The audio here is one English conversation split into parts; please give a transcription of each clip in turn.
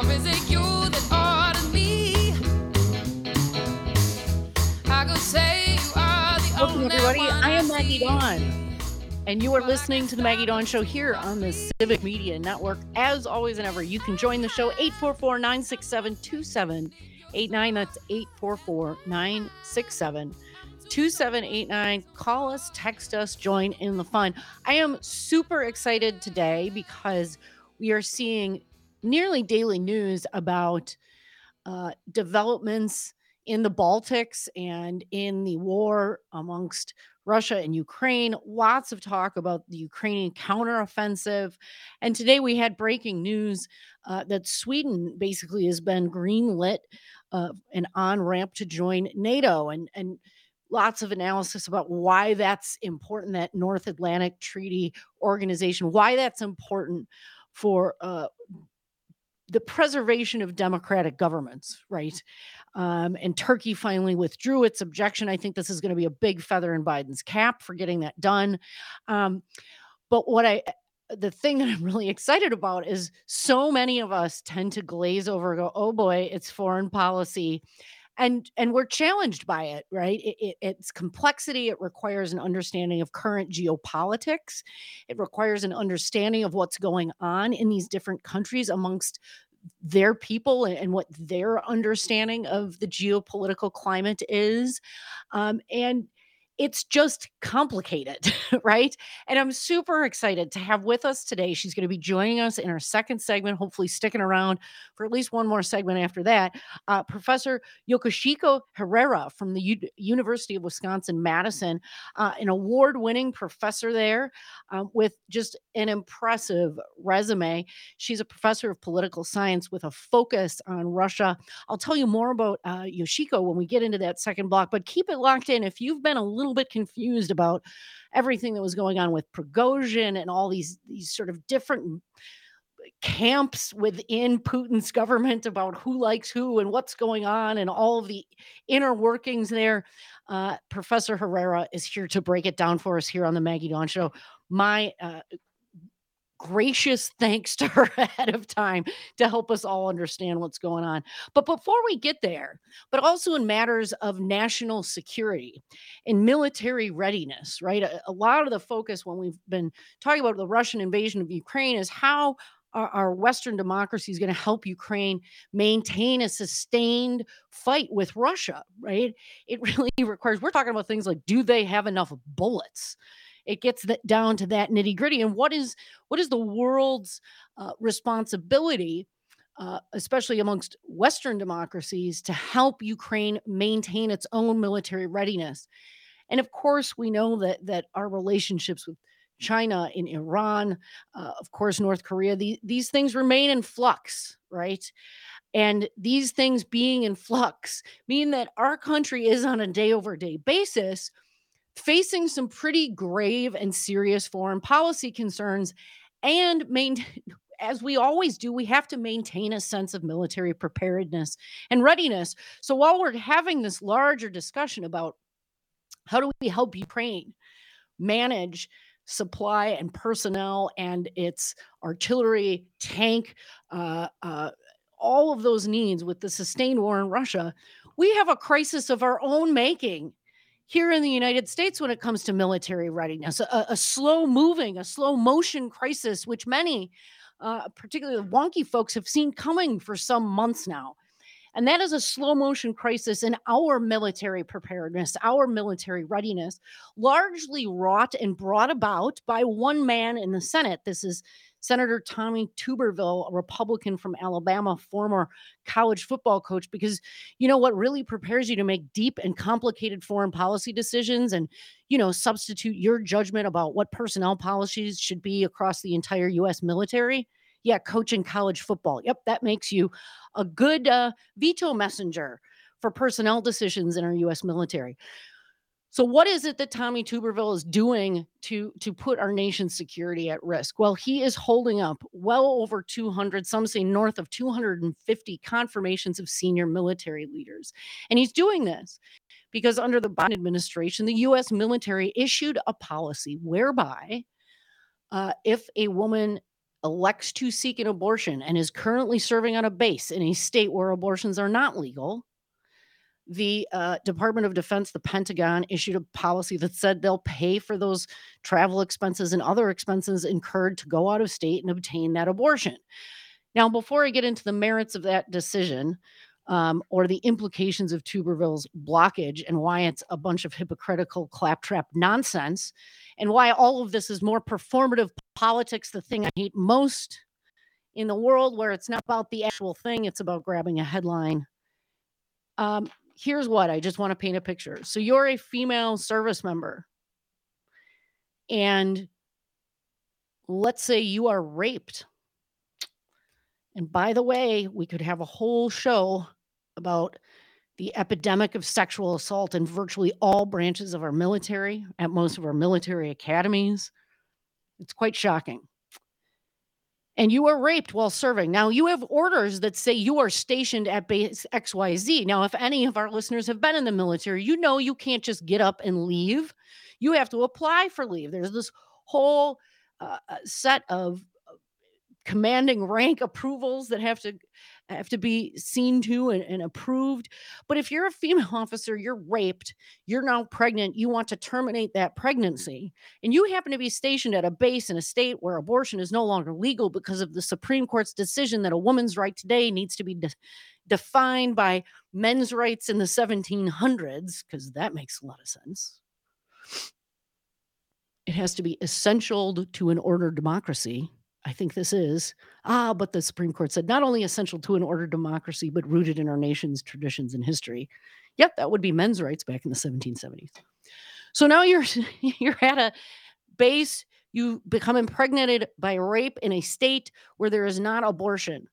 Or is it you that ordered me? I could say you are the Welcome, only everybody. one I am Maggie see. Dawn, and you are listening to the Maggie Dawn Show here on the Civic Media Network. As always and ever, you can join the show 844-967-2789. That's 844-967-2789. Call us, text us, join in the fun. I am super excited today because we are seeing nearly daily news about developments in the Baltics and in the war amongst Russia and Ukraine. Lots of talk about the Ukrainian counteroffensive. And today we had breaking news that Sweden basically has been greenlit an on ramp to join NATO. And lots of analysis about why that's important, that North Atlantic Treaty Organization, why that's important for the preservation of democratic governments, right? And Turkey finally withdrew its objection. I think this is going to be a big feather in Biden's cap for getting that done. Um, but the thing that I'm really excited about is so many of us tend to glaze over and go, oh boy, it's foreign policy. And we're challenged by it, right? It's complexity. It requires an understanding of current geopolitics. It requires an understanding of what's going on in these different countries amongst their people and what their understanding of the geopolitical climate is. And it's just complicated, right? And I'm super excited to have with us today. She's going to be joining us in our second segment, hopefully sticking around for at least one more segment after that. Professor Yoshiko Herrera from the University of Wisconsin-Madison, an award-winning professor there with just an impressive resume. She's a professor of political science with a focus on Russia. I'll tell you more about Yoshiko when we get into that second block, but keep it locked in. If you've been a little bit confused about everything that was going on with Prigozhin and all these sort of different camps within Putin's government about who likes who and what's going on and all of the inner workings there, Professor Herrera is here to break it down for us here on the Maggie Dawn Show. My gracious thanks to her ahead of time to help us all understand what's going on. But before we get there, but also in matters of national security and military readiness, right? A lot of the focus when we've been talking about the Russian invasion of Ukraine is how our Western democracy is going to help Ukraine maintain a sustained fight with Russia, right? It really requires, we're talking about things like, do they have enough bullets? It gets down to that nitty gritty. And what is the world's responsibility, especially amongst Western democracies, to help Ukraine maintain its own military readiness? And of course, we know that our relationships with China and Iran, of course, North Korea, these things remain in flux, right? And these things being in flux mean that our country is on a day over day basis facing some pretty grave and serious foreign policy concerns and as we always do, we have to maintain a sense of military preparedness and readiness. So while we're having this larger discussion about how do we help Ukraine manage supply and personnel and its artillery, tank, all of those needs with the sustained war in Russia, we have a crisis of our own making here in the United States when it comes to military readiness, a slow moving, a slow motion crisis, which many, particularly the wonky folks, have seen coming for some months now. And that is a slow motion crisis in our military preparedness, our military readiness, largely wrought and brought about by one man in the Senate. This is Senator Tommy Tuberville, a Republican from Alabama, former college football coach, because you know what really prepares you to make deep and complicated foreign policy decisions and, substitute your judgment about what personnel policies should be across the entire U.S. military? Yeah, coaching college football. Yep, that makes you a good veto messenger for personnel decisions in our U.S. military. So what is it that Tommy Tuberville is doing to put our nation's security at risk? Well, he is holding up well over 200, some say north of 250 confirmations of senior military leaders. And he's doing this because under the Biden administration, the U.S. military issued a policy whereby if a woman elects to seek an abortion and is currently serving on a base in a state where abortions are not legal, the Department of Defense, the Pentagon, issued a policy that said they'll pay for those travel expenses and other expenses incurred to go out of state and obtain that abortion. Now, before I get into the merits of that decision, or the implications of Tuberville's blockage and why it's a bunch of hypocritical claptrap nonsense, and why all of this is more performative politics, the thing I hate most in the world, where it's not about the actual thing, it's about grabbing a headline. Here's what I just want to paint a picture. So you're a female service member, and let's say you are raped. And by the way, we could have a whole show about the epidemic of sexual assault in virtually all branches of our military, at most of our military academies. It's quite shocking. And you are raped while serving. Now, you have orders that say you are stationed at base XYZ. Now, if any of our listeners have been in the military, you know you can't just get up and leave. You have to apply for leave. There's this whole set of commanding rank approvals that have to be seen to and approved. But if you're a female officer, you're raped, you're now pregnant, you want to terminate that pregnancy, and you happen to be stationed at a base in a state where abortion is no longer legal because of the Supreme Court's decision that a woman's right today needs to be defined by men's rights in the 1700s, because that makes a lot of sense. It has to be essential to an ordered democracy. I think this is. But the Supreme Court said not only essential to an ordered democracy, but rooted in our nation's traditions and history. Yep, that would be men's rights back in the 1770s. So now you're at a base, you become impregnated by rape in a state where there is not abortion.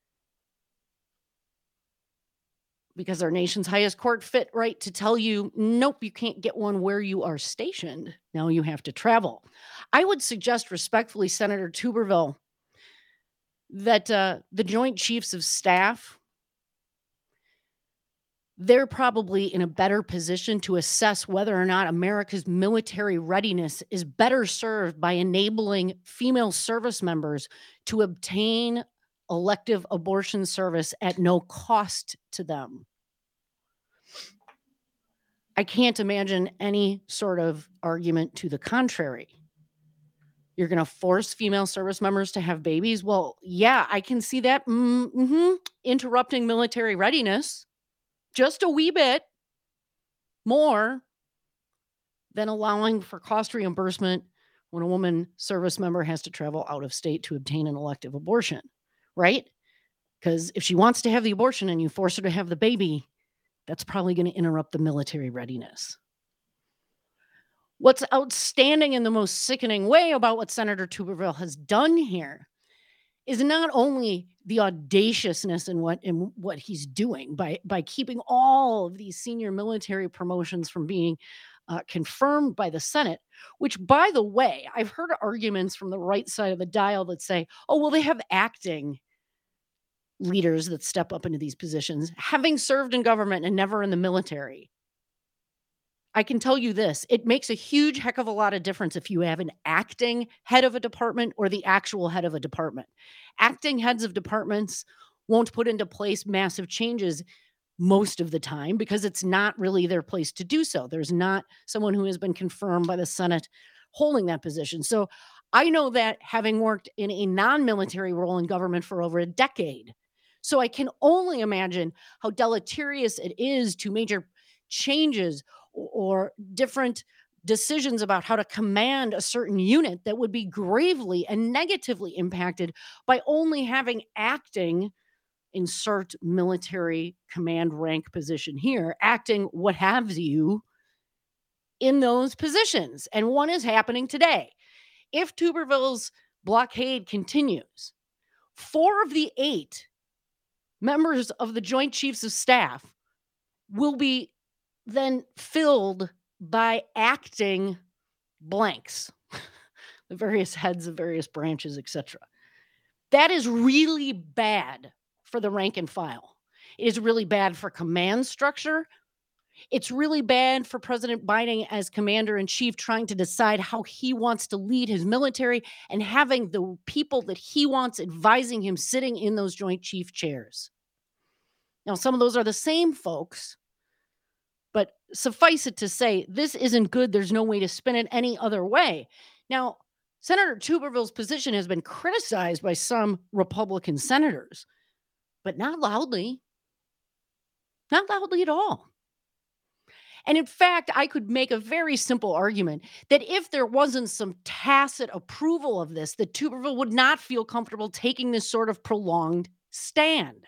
Because our nation's highest court fit right to tell you, nope, you can't get one where you are stationed. Now you have to travel. I would suggest respectfully, Senator Tuberville, that the Joint Chiefs of Staff, they're probably in a better position to assess whether or not America's military readiness is better served by enabling female service members to obtain elective abortion service at no cost to them. I can't imagine any sort of argument to the contrary. You're going to force female service members to have babies? Well, yeah, I can see that. Interrupting military readiness just a wee bit more than allowing for cost reimbursement when a woman service member has to travel out of state to obtain an elective abortion, right? Because if she wants to have the abortion and you force her to have the baby, that's probably going to interrupt the military readiness. What's outstanding and the most sickening way about what Senator Tuberville has done here is not only the audaciousness in what he's doing by keeping all of these senior military promotions from being confirmed by the Senate, which, by the way, I've heard arguments from the right side of the dial that say, oh, well, they have acting leaders that step up into these positions, having served in government and never in the military. I can tell you this, it makes a huge heck of a lot of difference if you have an acting head of a department or the actual head of a department. Acting heads of departments won't put into place massive changes most of the time because it's not really their place to do so. There's not someone who has been confirmed by the Senate holding that position. So I know that, having worked in a non-military role in government for over a decade. So I can only imagine how deleterious it is to major changes or different decisions about how to command a certain unit that would be gravely and negatively impacted by only having acting, insert military command rank position here, acting what have you in those positions. And one is happening today. If Tuberville's blockade continues, 4 of the 8 members of the Joint Chiefs of Staff will be then filled by acting blanks, the various heads of various branches, etc. That is really bad for the rank and file. It is really bad for command structure. It's really bad for President Biden as commander in chief trying to decide how he wants to lead his military and having the people that he wants advising him sitting in those Joint Chief chairs. Now, some of those are the same folks, but suffice it to say, this isn't good. There's no way to spin it any other way. Now, Senator Tuberville's position has been criticized by some Republican senators, but not loudly. Not loudly at all. And in fact, I could make a very simple argument that if there wasn't some tacit approval of this, that Tuberville would not feel comfortable taking this sort of prolonged stand.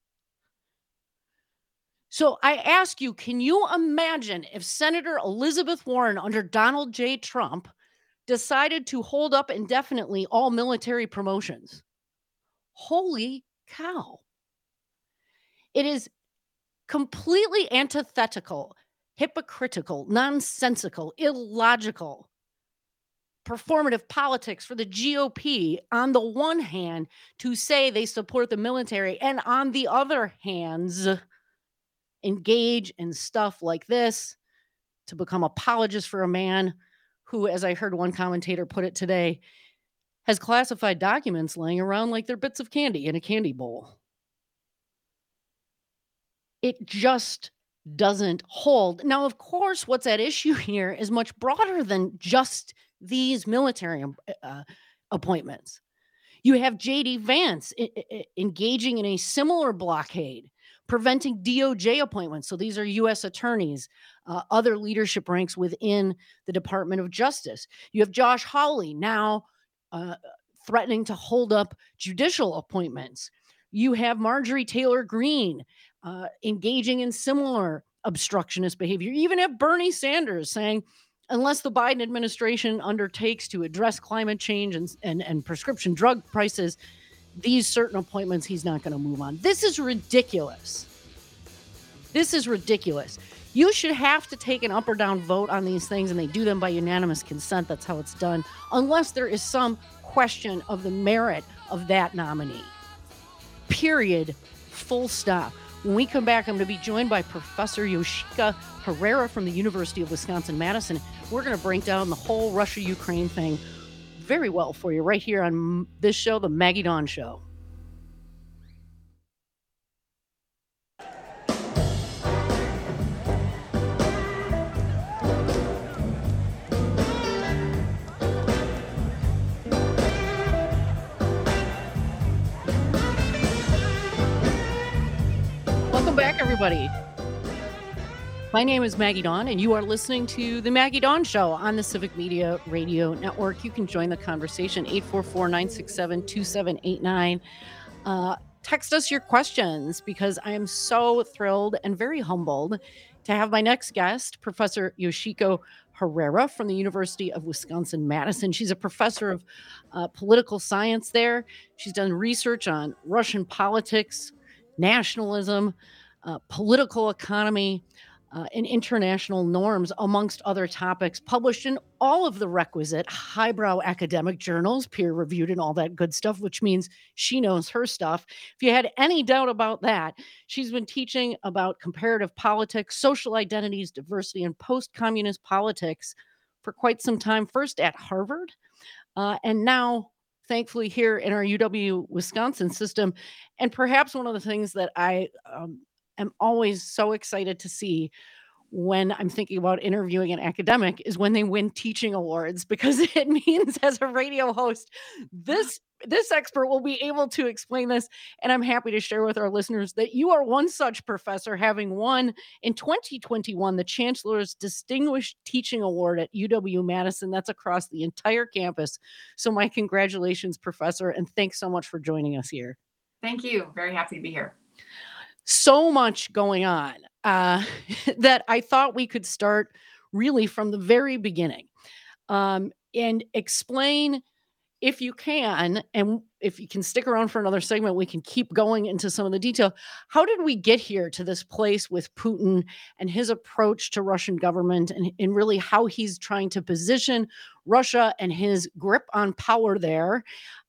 So I ask you, can you imagine if Senator Elizabeth Warren under Donald J. Trump decided to hold up indefinitely all military promotions? Holy cow. It is completely antithetical, hypocritical, nonsensical, illogical performative politics for the GOP on the one hand to say they support the military and on the other hands engage in stuff like this to become apologists for a man who, as I heard one commentator put it today, has classified documents laying around like they're bits of candy in a candy bowl. It just doesn't hold. Now, of course, what's at issue here is much broader than just these military appointments. You have J.D. Vance engaging in a similar blockade, preventing DOJ appointments. So these are U.S. attorneys, other leadership ranks within the Department of Justice. You have Josh Hawley now threatening to hold up judicial appointments. You have Marjorie Taylor Greene engaging in similar obstructionist behavior. You even have Bernie Sanders saying, unless the Biden administration undertakes to address climate change and prescription drug prices, these certain appointments he's not going to move on. This is ridiculous. This is ridiculous. You should have to take an up or down vote on these things, and they do them by unanimous consent. That's how it's done, unless there is some question of the merit of that nominee. Period. Full stop. When we come back, I'm going to be joined by Professor Yoshika Herrera from the University of Wisconsin-Madison. We're going to break down the whole Russia-Ukraine thing very well for you right here on this show, The Maggie Dawn Show. Welcome back, everybody. My name is Maggie Dawn, and you are listening to The Maggie Dawn Show on the Civic Media Radio Network. You can join the conversation, 844-967-2789. Text us your questions, because I am so thrilled and very humbled to have my next guest, Professor Yoshiko Herrera from the University of Wisconsin-Madison. She's a professor of political science there. She's done research on Russian politics, nationalism, political economy, and international norms, amongst other topics, published in all of the requisite highbrow academic journals, peer-reviewed and all that good stuff, which means she knows her stuff. If you had any doubt about that, she's been teaching about comparative politics, social identities, diversity, and post-communist politics for quite some time, first at Harvard, and now thankfully here in our UW-Wisconsin system. And perhaps one of the things that I am always so excited to see when I'm thinking about interviewing an academic is when they win teaching awards, because it means as a radio host, this expert will be able to explain this. And I'm happy to share with our listeners that you are one such professor, having won in 2021 the Chancellor's Distinguished Teaching Award at UW-Madison. That's across the entire campus. So my congratulations, Professor, and thanks so much for joining us here. Thank you. Very happy to be here. So much going on that I thought we could start really from the very beginning, and explain, if you can, and if you can stick around for another segment, we can keep going into some of the detail. How did we get here to this place with Putin and his approach to Russian government, and really how he's trying to position Russia and his grip on power there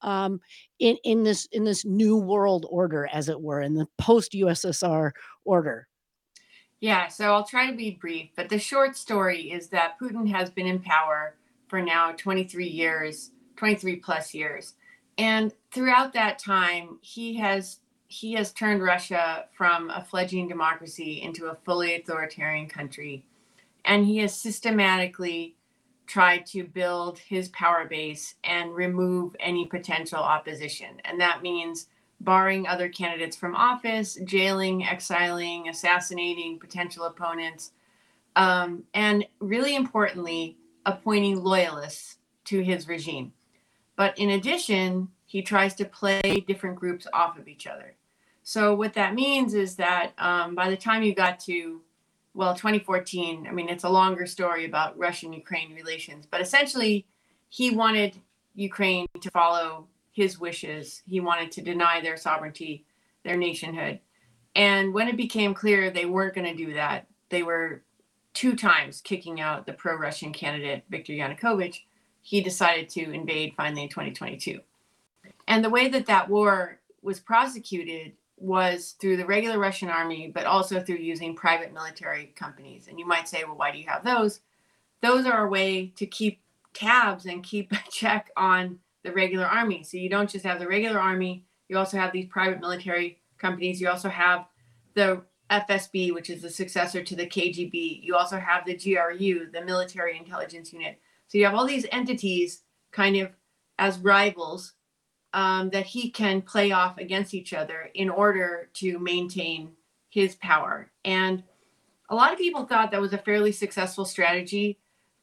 in this new world order, as it were, in the post-USSR order? Yeah, so I'll try to be brief, but the short story is that Putin has been in power for now 23 years, 23 plus years. And throughout that time, he has turned Russia from a fledgling democracy into a fully authoritarian country. And he has systematically tried to build his power base and remove any potential opposition. And that means barring other candidates from office, jailing, exiling, assassinating potential opponents, and really importantly, appointing loyalists to his regime. But in addition, he tries to play different groups off of each other. So what that means is that by the time you got to, well, 2014, I mean, it's a longer story about Russian-Ukraine relations, but essentially he wanted Ukraine to follow his wishes. He wanted to deny their sovereignty, their nationhood. And when it became clear they weren't going to do that, they were 2 times kicking out the pro-Russian candidate, Viktor Yanukovych. He decided to invade finally in 2022. And the way that that war was prosecuted was through the regular Russian army, but also through using private military companies. And you might say, well, why do you have those? Those are a way to keep tabs and keep a check on the regular army. So you don't just have the regular army, you also have these private military companies. You also have the FSB, which is the successor to the KGB. You also have the GRU, the military intelligence unit. So you have all these entities kind of as rivals that he can play off against each other in order to maintain his power. And a lot of people thought that was a fairly successful strategy,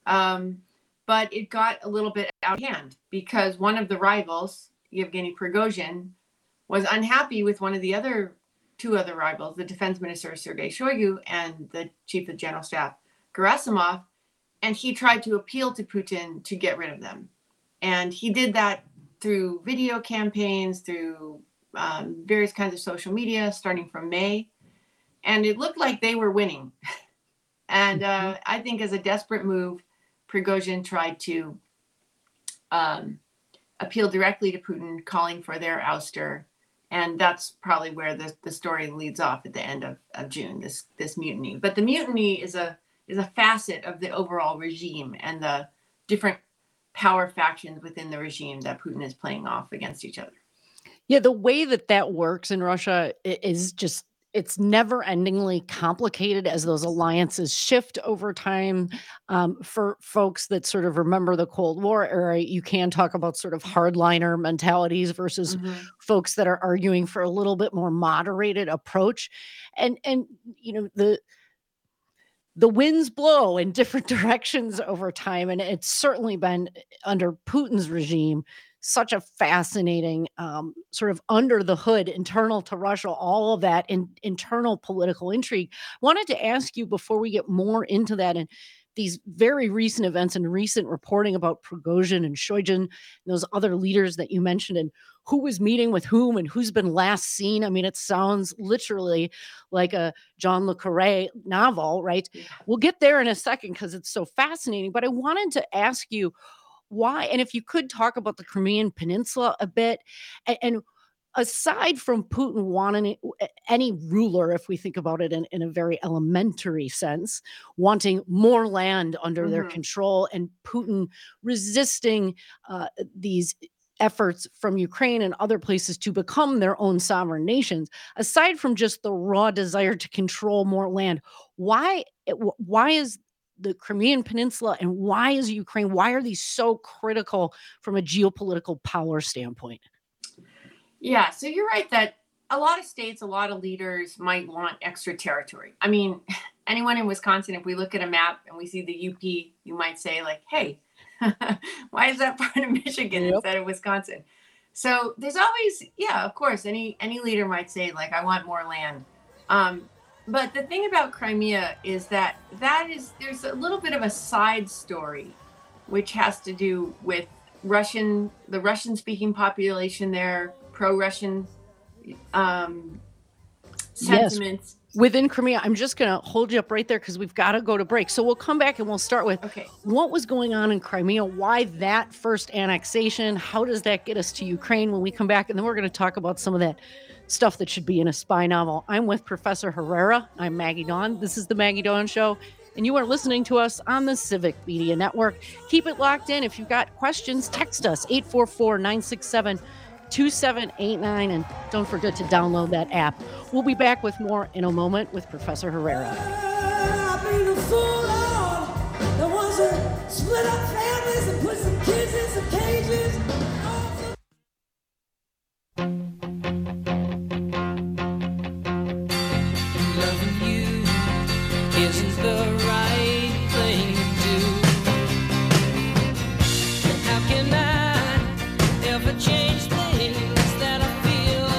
but it got a little bit out of hand because one of the rivals, Yevgeny Prigozhin, was unhappy with one of the other 2 other rivals, the defense minister Sergei Shoigu and the chief of general staff Gerasimov, and he tried to appeal to Putin to get rid of them. And he did that through video campaigns, through various kinds of social media, starting from May. And it looked like they were winning. And I think as a desperate move, Prigozhin tried to appeal directly to Putin, calling for their ouster. And that's probably where the story leads off at the end of June, this mutiny. But the mutiny is a facet of the overall regime and the different power factions within the regime that Putin is playing off against each other. Yeah, the way that works in Russia is just it's never endingly complicated as those alliances shift over time. For folks that sort of remember the Cold War era, you can talk about sort of hardliner mentalities versus folks that are arguing for a little bit more moderated approach. And you know, the winds blow in different directions over time. And it's certainly been under Putin's regime, such a fascinating sort of under the hood, internal to Russia, all of that internal political intrigue. Wanted to ask you before we get more into that and these very recent events and recent reporting about Prigozhin and Shoigu and those other leaders that you mentioned and who was meeting with whom and who's been last seen. I mean, it sounds literally like a John le Carré novel, right? Yeah. We'll get there in a second because it's so fascinating. But I wanted to ask you why, and if you could talk about the Crimean Peninsula a bit, and aside from Putin wanting any ruler, if we think about it in a very elementary sense, wanting more land under their control, and Putin resisting these efforts from Ukraine and other places to become their own sovereign nations, aside from just the raw desire to control more land, why is the Crimean Peninsula and why is Ukraine, why are these so critical from a geopolitical power standpoint? Yeah, so you're right that a lot of states, a lot of leaders might want extra territory. I mean, anyone in Wisconsin, if we look at a map and we see the UP, you might say like, hey, why is that part of Michigan instead of Wisconsin? So there's always, yeah, of course, any leader might say like, I want more land. But the thing about Crimea is that there's a little bit of a side story, which has to do with the Russian speaking population there, pro-Russian sentiments. Yes. Within Crimea, I'm just going to hold you up right there because we've got to go to break. So we'll come back and we'll start with what was going on in Crimea, why that first annexation, how does that get us to Ukraine when we come back? And then we're going to talk about some of that stuff that should be in a spy novel. I'm with Professor Herrera. I'm Maggie Dawn. This is the Maggie Dawn Show, and you are listening to us on the Civic Media Network. Keep it locked in. If you've got questions, text us 844-967-2789, and don't forget to download that app. We'll be back with more in a moment with Professor Herrera. I've been a fool, Lord, the ones that split up families and put some kids in some cages. Loving you isn't the right thing to do. How can I ever change things that I feel?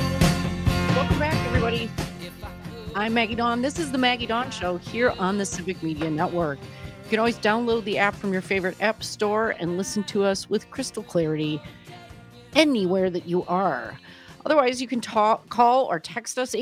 Welcome back, everybody. If I could. I'm Maggie Dawn. This is the Maggie Dawn Show here on the Civic Media Network. You can always download the app from your favorite app store and listen to us with crystal clarity anywhere that you are. Otherwise, you can call or text us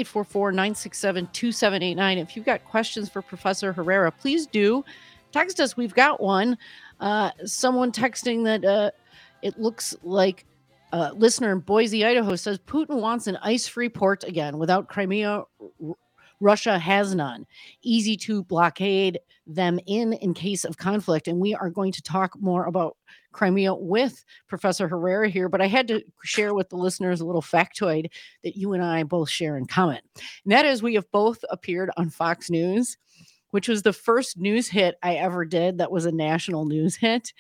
844-967-2789. If you've got questions for Professor Herrera, please do text us. We've got one. Someone texting that it looks like a listener in Boise, Idaho says Putin wants an ice-free port again. Without Crimea, Russia has none. Easy to blockade them in case of conflict. And we are going to talk more about Crimea with Professor Herrera here, but I had to share with the listeners a little factoid that you and I both share in common. And that is we have both appeared on Fox News, which was the first news hit I ever did that was a national news hit.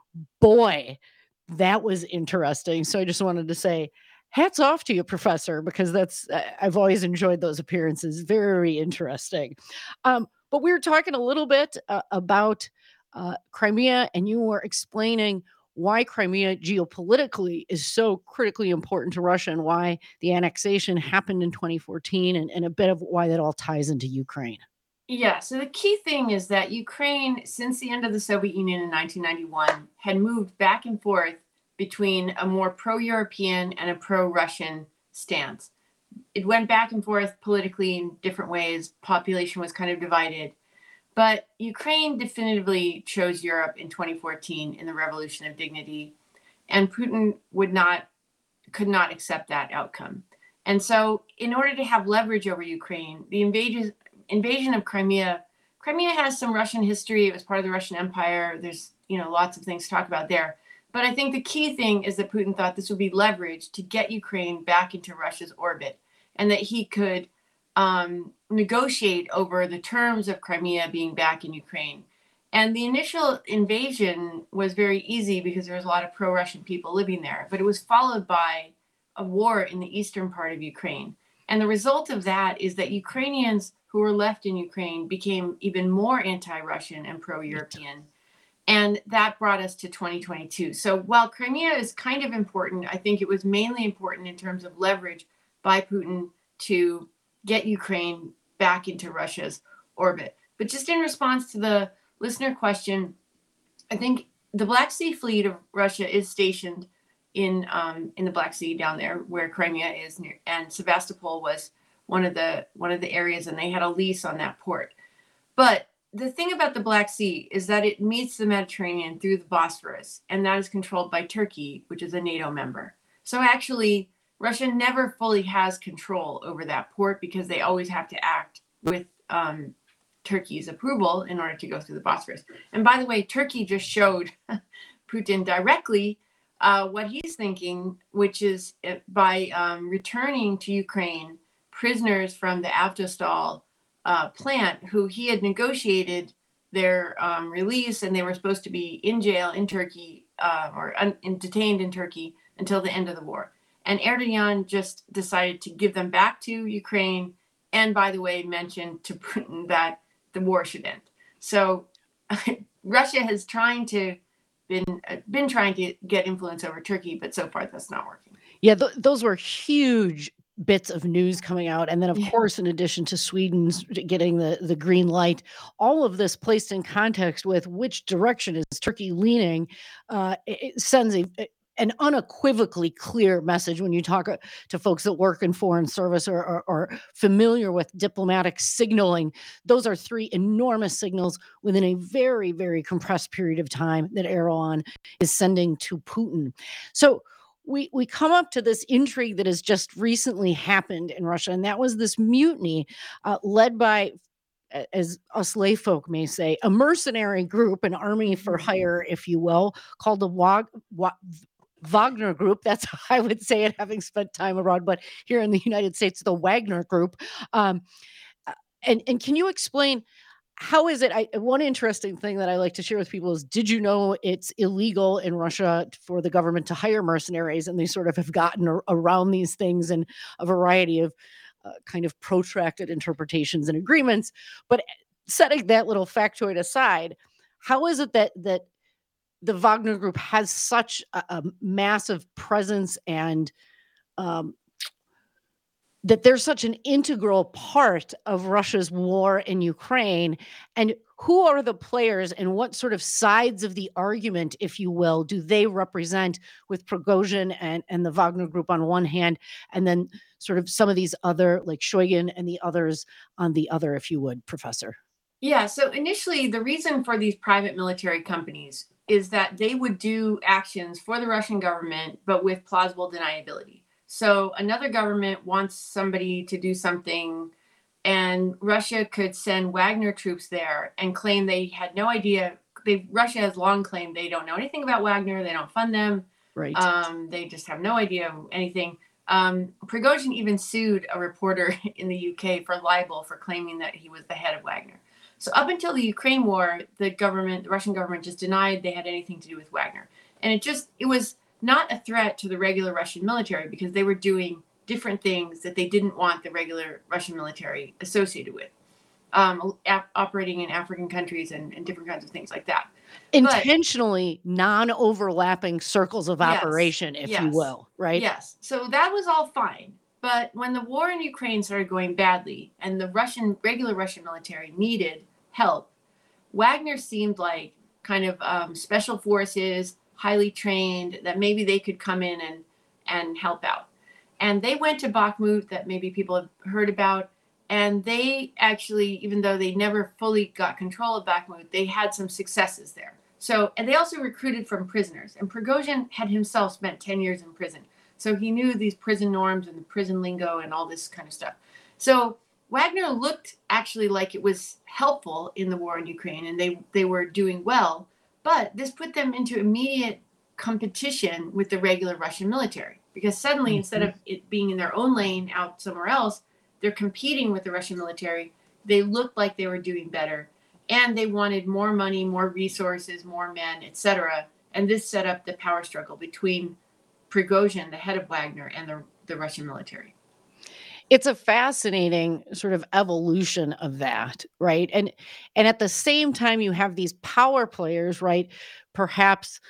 Boy, that was interesting. So I just wanted to say hats off to you, Professor, because I've always enjoyed those appearances. Very interesting. But we were talking a little bit about Crimea, and you were explaining why Crimea geopolitically is so critically important to Russia and why the annexation happened in 2014 and a bit of why that all ties into Ukraine. Yeah, so the key thing is that Ukraine, since the end of the Soviet Union in 1991, had moved back and forth between a more pro-European and a pro-Russian stance. It went back and forth politically in different ways. Population was kind of divided. But Ukraine definitively chose Europe in 2014 in the Revolution of Dignity, and Putin could not accept that outcome. And so in order to have leverage over Ukraine, the invasion of Crimea has some Russian history. It was part of the Russian Empire. There's, lots of things to talk about there. But I think the key thing is that Putin thought this would be leverage to get Ukraine back into Russia's orbit, and that he could negotiate over the terms of Crimea being back in Ukraine. And the initial invasion was very easy because there was a lot of pro-Russian people living there, but it was followed by a war in the eastern part of Ukraine. And the result of that is that Ukrainians who were left in Ukraine became even more anti-Russian and pro-European. And that brought us to 2022. So while Crimea is kind of important, I think it was mainly important in terms of leverage by Putin to get Ukraine back into Russia's orbit. But just in response to the listener question, I think the Black Sea Fleet of Russia is stationed in the Black Sea down there where Crimea is near, and Sevastopol was one of the areas, and they had a lease on that port. But the thing about the Black Sea is that it meets the Mediterranean through the Bosphorus, and that is controlled by Turkey, which is a NATO member. So actually, Russia never fully has control over that port because they always have to act with Turkey's approval in order to go through the Bosphorus. And by the way, Turkey just showed Putin directly what he's thinking, which is by returning to Ukraine prisoners from the Avtostal plant who he had negotiated their release, and they were supposed to be in jail in Turkey or detained in Turkey until the end of the war. And Erdogan just decided to give them back to Ukraine, and by the way, mentioned to Putin that the war should end. So Russia has been trying to get influence over Turkey, but so far that's not working. Yeah, those were huge bits of news coming out. And then, of course, in addition to Sweden's getting the green light, all of this placed in context with which direction is Turkey leaning, it sends an unequivocally clear message when you talk to folks that work in foreign service or familiar with diplomatic signaling. Those are three enormous signals within a very, very compressed period of time that Erdogan is sending to Putin. So we come up to this intrigue that has just recently happened in Russia, and that was this mutiny led by, as us lay folk may say, a mercenary group, an army for hire, if you will, called the Wagner Group. That's how I would say it, having spent time abroad, but here in the United States, the Wagner Group. Um, and can you explain how is it? One interesting thing that I like to share with people is, did you know it's illegal in Russia for the government to hire mercenaries, and they sort of have gotten around these things in a variety of kind of protracted interpretations and agreements. But setting that little factoid aside, how is it that the Wagner Group has such a massive presence, and that they're such an integral part of Russia's war in Ukraine? And who are the players, and what sort of sides of the argument, if you will, do they represent, with Prigozhin and the Wagner Group on one hand, and then sort of some of these other, like Shoigun and the others on the other, if you would, Professor? Yeah, so initially, the reason for these private military companies is that they would do actions for the Russian government, but with plausible deniability. So another government wants somebody to do something, and Russia could send Wagner troops there and claim they had no idea. Russia has long claimed they don't know anything about Wagner. They don't fund them. Right. They just have no idea of anything. Prigozhin even sued a reporter in the UK for libel for claiming that he was the head of Wagner. So up until the Ukraine war, the Russian government just denied they had anything to do with Wagner. And it was not a threat to the regular Russian military, because they were doing different things that they didn't want the regular Russian military associated with, operating in African countries and different kinds of things like that. Intentionally non-overlapping circles of operation, if you will, right? Yes. So that was all fine. But when the war in Ukraine started going badly and the regular Russian military needed help, Wagner seemed like kind of special forces, highly trained, that maybe they could come in and help out. And they went to Bakhmut, that maybe people have heard about. And they actually, even though they never fully got control of Bakhmut, they had some successes there. So, and they also recruited from prisoners. And Prigozhin had himself spent 10 years in prison. So he knew these prison norms and the prison lingo and all this kind of stuff. So Wagner looked actually like it was helpful in the war in Ukraine, and they were doing well. But this put them into immediate competition with the regular Russian military, because suddenly, instead of it being in their own lane out somewhere else, they're competing with the Russian military. They looked like they were doing better, and they wanted more money, more resources, more men, etc. And this set up the power struggle between Prigozhin, the head of Wagner, and the Russian military. It's a fascinating sort of evolution of that, right? And at the same time, you have these power players, right? Perhaps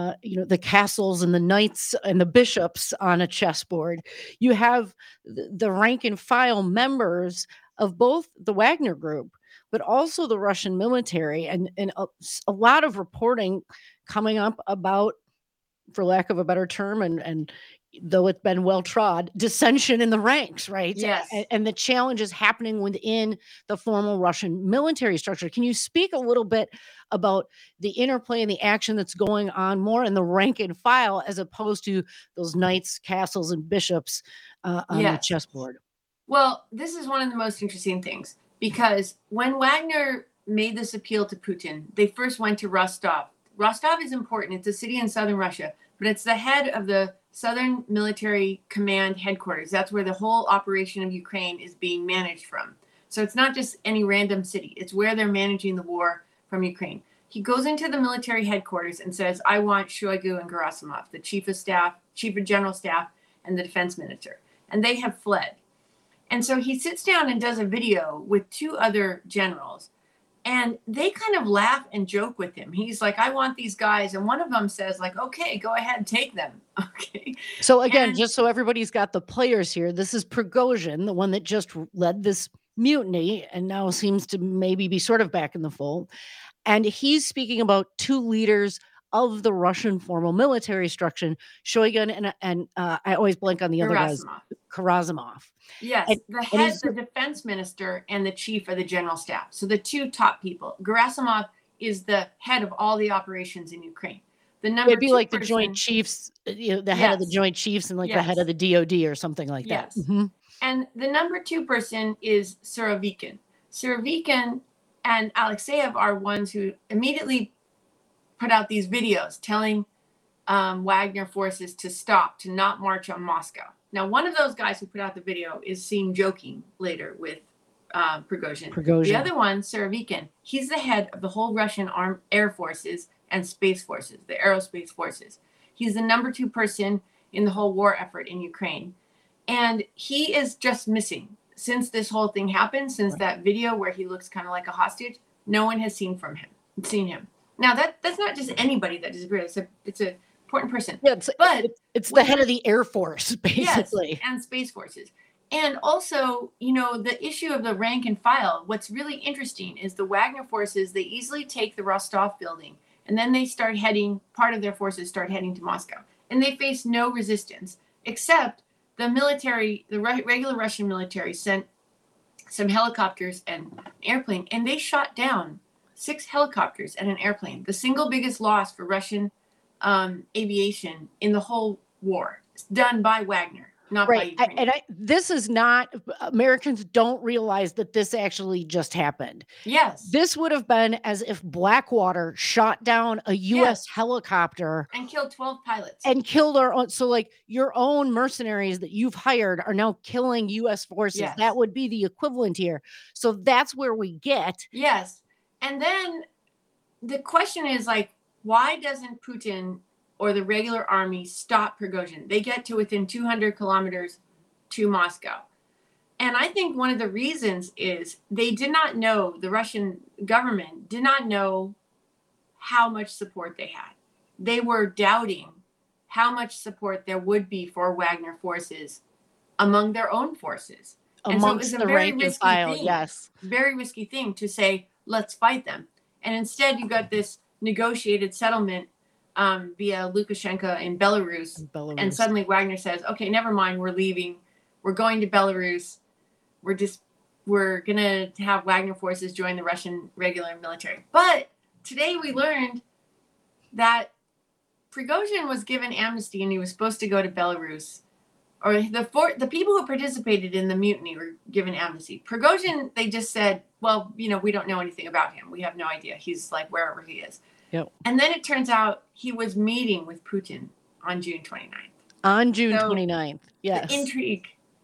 the castles and the knights and the bishops on a chessboard. You have the rank and file members of both the Wagner Group, but also the Russian military, and a lot of reporting coming up about, for lack of a better term, and though it's been well trod, dissension in the ranks, right? Yes. And the challenges happening within the formal Russian military structure. Can you speak a little bit about the interplay and the action that's going on more in the rank and file, as opposed to those knights, castles, and bishops on the chessboard? Well, this is one of the most interesting things, because when Wagner made this appeal to Putin, they first went to Rostov. Rostov is important. It's a city in southern Russia, but it's the head of the Southern Military Command headquarters. That's where the whole operation of Ukraine is being managed from. So it's not just any random city. It's where they're managing the war from Ukraine. He goes into the military headquarters and says, I want Shoigu and Gerasimov, the chief of general staff, and the defense minister. And they have fled. And so he sits down and does a video with two other generals. And they kind of laugh and joke with him. He's like, I want these guys. And one of them says, like, okay, go ahead, take them. Okay. So again, just so everybody's got the players here, this is Prigozhin, the one that just led this mutiny and now seems to maybe be sort of back in the fold. And he's speaking about two leaders of the Russian formal military structure, Shoigun and I always blank on the other guys, Gerasimov. Yes, the defense minister and the chief of the general staff. So the two top people. Gerasimov is the head of all the operations in Ukraine. The number It'd be two like the person, Joint Chiefs, the head of the Yes. Joint Chiefs and like the head Yes. of the DOD or something like that. Yes. Mhm. and the number 2 person is Surovikin. Surovikin and Alexeyev are ones who immediately put out these videos telling Wagner forces to stop, to not march on Moscow. Now, one of those guys who put out the video is seen joking later with Prigozhin. Prigozhin. The other one, Surovikin, he's the head of the whole Russian air forces and space forces, the aerospace forces. He's the number 2 person in the whole war effort in Ukraine. And he is just missing. Since this whole thing happened, since that video where he looks kind of like a hostage, no one has seen him. Now, that's not just anybody that disagrees. It's an important person. Yeah, But it's the head of the Air Force, basically. Yes, and space forces. And also, the issue of the rank and file, what's really interesting is the Wagner forces, they easily take the Rostov building, and then part of their forces start heading to Moscow. And they face no resistance, except the military, the regular Russian military sent some helicopters and an airplane, and they shot down 6 helicopters and an airplane. The single biggest loss for Russian aviation in the whole war. It's done by Wagner, not by Ukraine. This is not, Americans don't realize that this actually just happened. Yes. This would have been as if Blackwater shot down a U.S. helicopter and killed 12 pilots. And killed our own. So like your own mercenaries that you've hired are now killing U.S. forces. Yes. That would be the equivalent here. So that's where we get. Yes. And then the question is like, why doesn't Putin or the regular army stop Prigozhin? They get to within 200 kilometers to Moscow. And I think one of the reasons is they did not know, the Russian government did not know how much support they had. They were doubting how much support there would be for Wagner forces among their own forces. Amongst the rank and file, yes. Very risky thing to say, let's fight them. And instead you got this negotiated settlement via Lukashenko in Belarus. And suddenly Wagner says, okay, never mind, we're leaving. We're going to Belarus. We're going to have Wagner forces join the Russian regular military. But today we learned that Prigozhin was given amnesty and he was supposed to go to Belarus. Or the people who participated in the mutiny were given amnesty. Prigozhin, they just said, well, we don't know anything about him. We have no idea. He's like wherever he is. Yep. And then it turns out he was meeting with Putin on June 29th. On June 29th, yes. The intrigue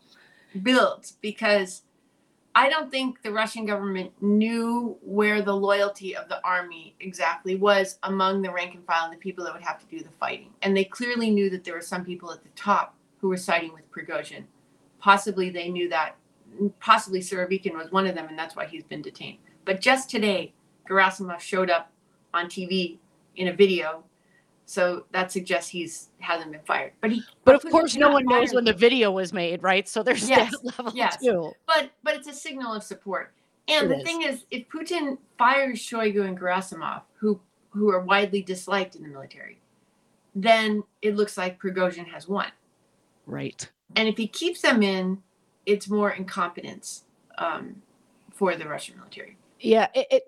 builds because I don't think the Russian government knew where the loyalty of the army exactly was among the rank and file and the people that would have to do the fighting. And they clearly knew that there were some people at the top who were siding with Prigozhin. Possibly they knew that. Possibly Surovikin was one of them, and that's why he's been detained. But just today, Gerasimov showed up on TV in a video, so that suggests he hasn't been fired. But of course, no one knows when the video was made, right? So there's that level too. But it's a signal of support. And the thing is, if Putin fires Shoigu and Gerasimov, who are widely disliked in the military, then it looks like Prigozhin has won. Right. And if he keeps them in, it's more incompetence for the Russian military. Yeah,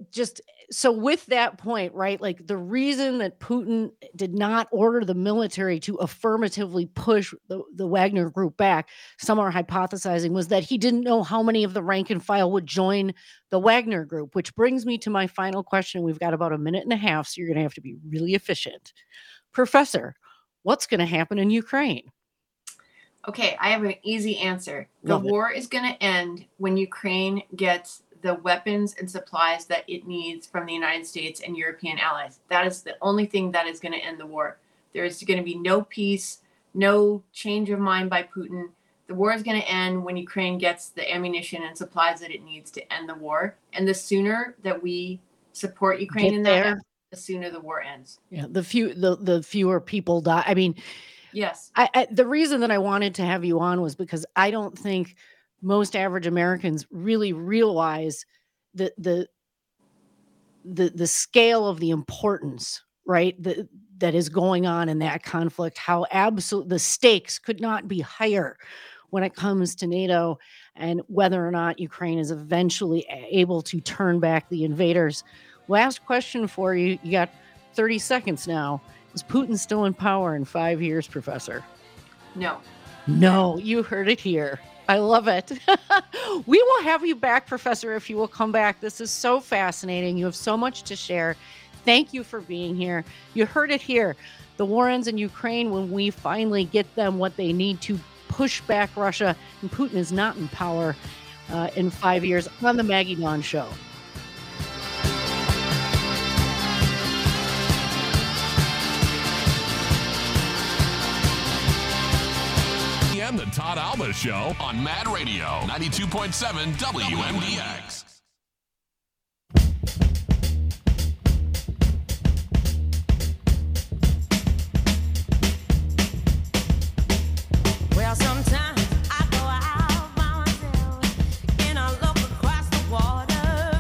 so with that point, right, like the reason that Putin did not order the military to affirmatively push the Wagner group back, some are hypothesizing, was that he didn't know how many of the rank and file would join the Wagner group, which brings me to my final question. We've got about a minute and a half, so you're going to have to be really efficient. Professor, what's going to happen in Ukraine? Okay, I have an easy answer. The war is going to end when Ukraine gets the weapons and supplies that it needs from the United States and European allies. That is the only thing that is going to end the war. There is going to be no peace, no change of mind by Putin. The war is going to end when Ukraine gets the ammunition and supplies that it needs to end the war. And the sooner that we support Ukraine in that, the sooner the war ends. Yeah, the fewer people die. I mean, yes. The reason that I wanted to have you on was because I don't think most average Americans really realize the scale of the importance, right? That is going on in that conflict, how the stakes could not be higher when it comes to NATO and whether or not Ukraine is eventually able to turn back the invaders. Last question for you. You got 30 seconds now. Is Putin still in power in 5 years, Professor? No. No, you heard it here. I love it. We will have you back, Professor, if you will come back. This is so fascinating. You have so much to share. Thank you for being here. You heard it here. The war ends in Ukraine when we finally get them what they need to push back Russia, and Putin is not in power in 5 years on the Maggie Dawn Show. And the Todd Alba Show on Mad Radio 92.7 WMDX. Well, sometimes I go out by myself and I look across the water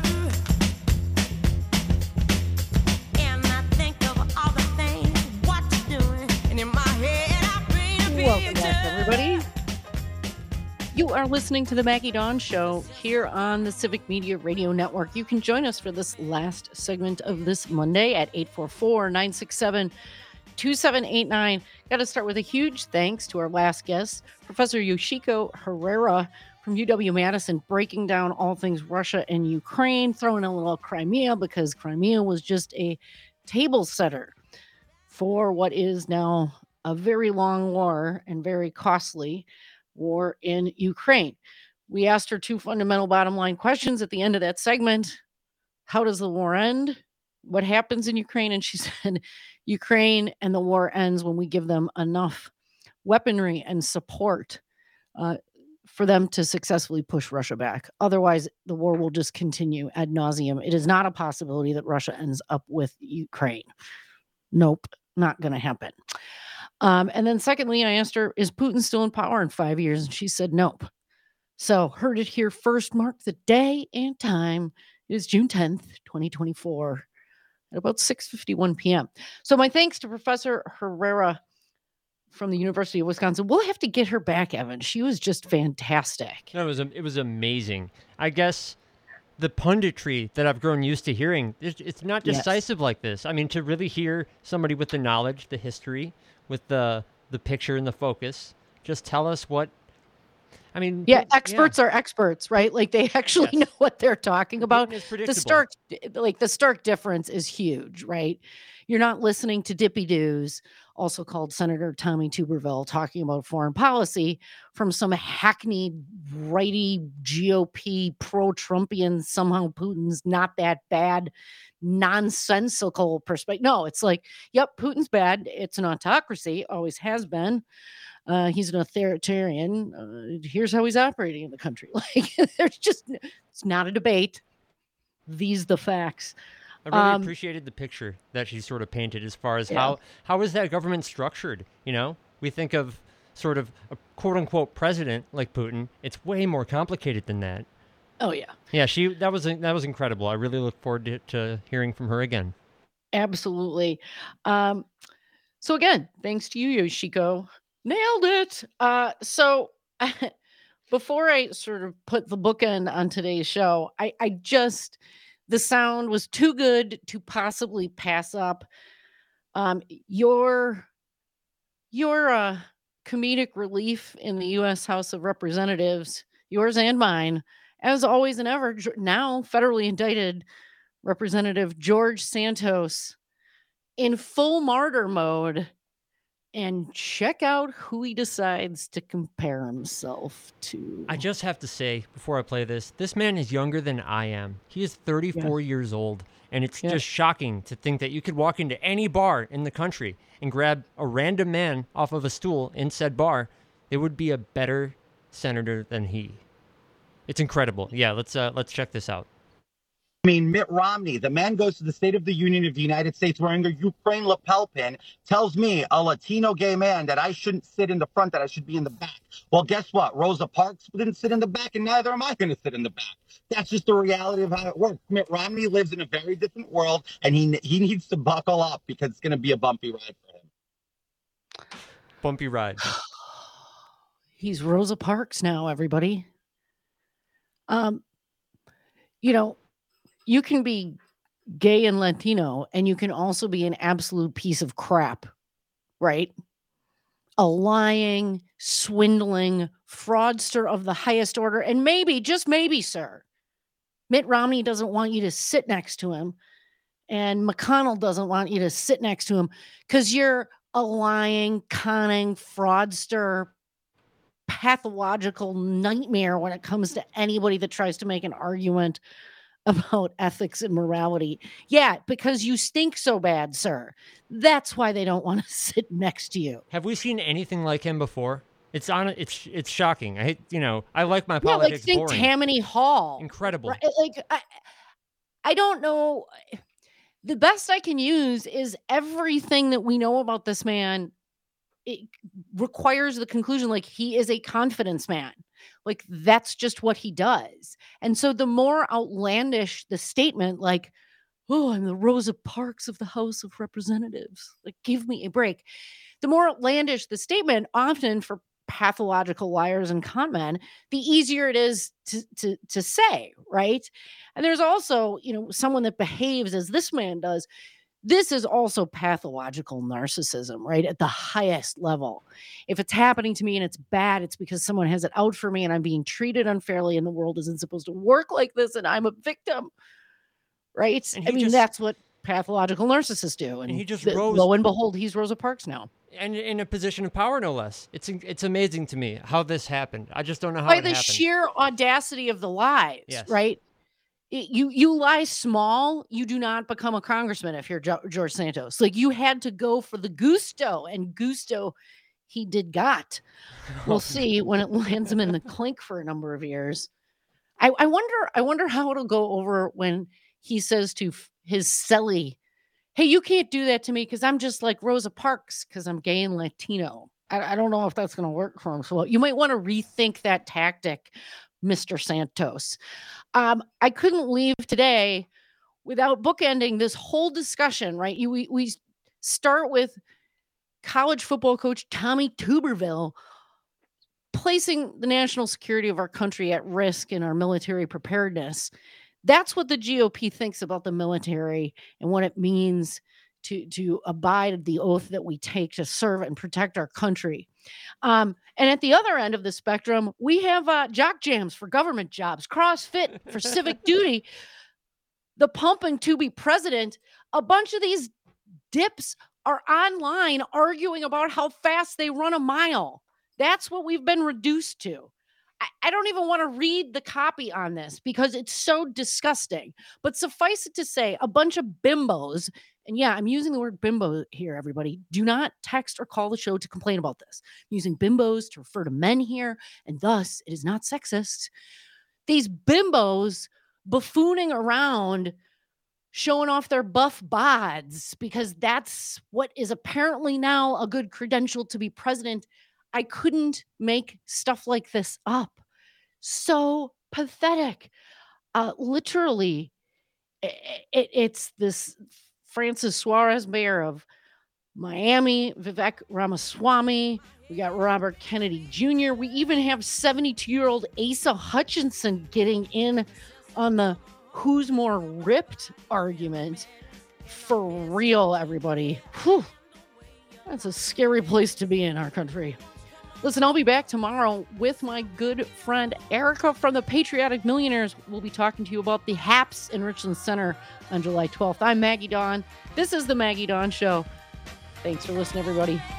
and I think of all the things what you're doing, and in my head I paint a Welcome picture. back, everybody. You are listening to the Maggie Dawn Show here on the Civic Media Radio Network. You can join us for this last segment of this Monday at 844-967-2789. Got to start with a huge thanks to our last guest, Professor Yoshiko Herrera from UW-Madison, breaking down all things Russia and Ukraine, throwing in a little Crimea because Crimea was just a table setter for what is now a very long war and very costly war in Ukraine. We asked her two fundamental bottom line questions at the end of that segment. How does the war end? What happens in Ukraine? And she said, Ukraine and the war ends when we give them enough weaponry and support for them to successfully push Russia back. Otherwise, the war will just continue ad nauseum. It is not a possibility that Russia ends up with Ukraine. Nope, not going to happen. And then secondly, I asked her, is Putin still in power in 5 years? And she said, nope. So heard it here first. Mark the day and time. It is June 10th, 2024 at about 6:51 p.m. So my thanks to Professor Herrera from the University of Wisconsin. We'll have to get her back, Evan. She was just fantastic. No, it was amazing. I guess the punditry that I've grown used to hearing, it's not decisive like this. I mean, to really hear somebody with the knowledge, the history, with the picture and the focus, just tell us what, I mean. Yeah, experts are experts, right? Like they actually know what they're talking about. Putin is The predictable. stark difference is huge, right? You're not listening to Dippy Doos, also called Senator Tommy Tuberville, talking about foreign policy from some hackneyed righty GOP pro-Trumpian, somehow Putin's not that bad, nonsensical perspective. No, it's like, yep, Putin's bad. It's an autocracy, always has been. He's an authoritarian. Here's how he's operating in the country. Like, it's not a debate. These the facts. I really appreciated the picture that she sort of painted as far as how is that government structured? You know, we think of sort of a quote unquote president like Putin. It's way more complicated than that. Oh yeah. Yeah, that was incredible. I really look forward to hearing from her again. Absolutely. So again, thanks to you, Yoshiko. Nailed it. So before I sort of put the bookend on today's show, the sound was too good to possibly pass up. Your comedic relief in the U.S. House of Representatives, yours and mine, as always and ever, now federally indicted Representative George Santos in full martyr mode. And check out who he decides to compare himself to. I just have to say, before I play this man is younger than I am. He is 34 years old, and it's just shocking to think that you could walk into any bar in the country and grab a random man off of a stool in said bar. There would be a better senator than he. It's incredible. Yeah, let's check this out. I mean, Mitt Romney, the man goes to the State of the Union of the United States wearing a Ukraine lapel pin, tells me, a Latino gay man, that I shouldn't sit in the front, that I should be in the back. Well, guess what? Rosa Parks didn't sit in the back, and neither am I going to sit in the back. That's just the reality of how it works. Mitt Romney lives in a very different world, and he needs to buckle up because it's going to be a bumpy ride for him. Bumpy ride. He's Rosa Parks now, everybody. You know, you can be gay and Latino, and you can also be an absolute piece of crap, right? A lying, swindling fraudster of the highest order. And maybe, just maybe, sir, Mitt Romney doesn't want you to sit next to him, and McConnell doesn't want you to sit next to him because you're a lying, conning, fraudster, pathological nightmare when it comes to anybody that tries to make an argument about ethics and morality. Yeah, because you stink so bad, sir. That's why they don't want to sit next to you. Have we seen anything like him before? It's shocking. I like my Yeah, politics think boring. Tammany Hall. Incredible. Right? I don't know. The best I can use is everything that we know about this man. It requires the conclusion, he is a confidence man. That's just what he does. And so the more outlandish the statement, oh, I'm the Rosa Parks of the House of Representatives, give me a break. The more outlandish the statement, often for pathological liars and con men, the easier it is to say, right? And there's also, someone that behaves as this man does. This is also pathological narcissism, right? At the highest level. If it's happening to me and it's bad, it's because someone has it out for me and I'm being treated unfairly and the world isn't supposed to work like this and I'm a victim, right? That's what pathological narcissists do. And he just lo and behold, he's Rosa Parks now. And in a position of power, no less. It's amazing to me how this happened. I just don't know how By it the happened. sheer audacity of the lies, Yes. right? You lie small, you do not become a congressman if you're George Santos. You had to go for the gusto, and gusto he did got. We'll see when it lands him in the clink for a number of years. I wonder how it'll go over when he says to his celly, hey, you can't do that to me because I'm just like Rosa Parks because I'm gay and Latino. I don't know if that's going to work for him. So you might want to rethink that tactic, Mr. Santos. I couldn't leave today without bookending this whole discussion, right? We start with college football coach Tommy Tuberville placing the national security of our country at risk in our military preparedness. That's what the GOP thinks about the military and what it means to abide the oath that we take to serve and protect our country. And at the other end of the spectrum, we have jock jams for government jobs, CrossFit for civic duty, the pumping to be president. A bunch of these dips are online arguing about how fast they run a mile. That's what we've been reduced to. I don't even want to read the copy on this because it's so disgusting. But suffice it to say, a bunch of bimbos, and yeah, I'm using the word bimbo here, everybody. Do not text or call the show to complain about this. I'm using bimbos to refer to men here, and thus it is not sexist. These bimbos buffooning around, showing off their buff bods because that's what is apparently now a good credential to be president. I couldn't make stuff like this up. So pathetic. Literally, it's this Francis Suarez, mayor of Miami, Vivek Ramaswamy. We got Robert Kennedy Jr. We even have 72-year-old Asa Hutchinson getting in on the who's more ripped argument. For real, everybody. Whew. That's a scary place to be in our country. Listen, I'll be back tomorrow with my good friend Erica from the Patriotic Millionaires. We'll be talking to you about the HAPS in Richland Center on July 12th. I'm Maggie Dawn. This is the Maggie Dawn Show. Thanks for listening, everybody.